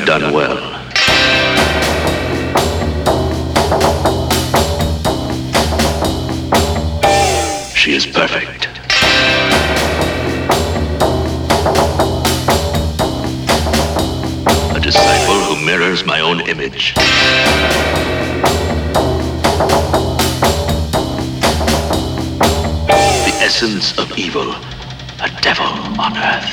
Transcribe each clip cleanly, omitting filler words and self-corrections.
done well. She is perfect. A disciple who mirrors my own image. The essence of evil, a devil on earth.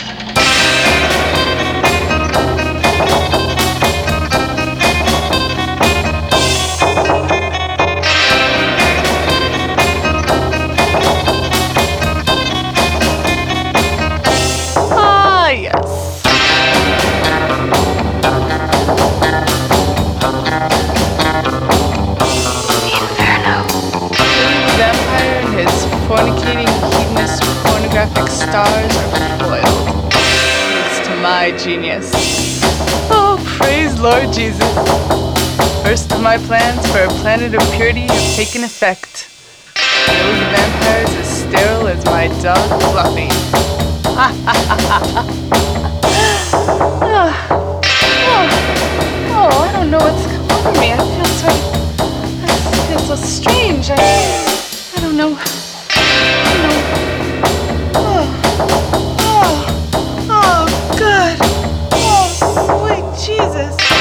Fornicating, hedonist, pornographic stars are foiled. Thanks to my genius. Oh, praise Lord Jesus. First of my plans for a planet of purity have taken effect. Kill the vampires as sterile as my dog Fluffy. I don't know what's come over me. I feel so strange. I don't know. Oh, God. Oh, sweet Jesus.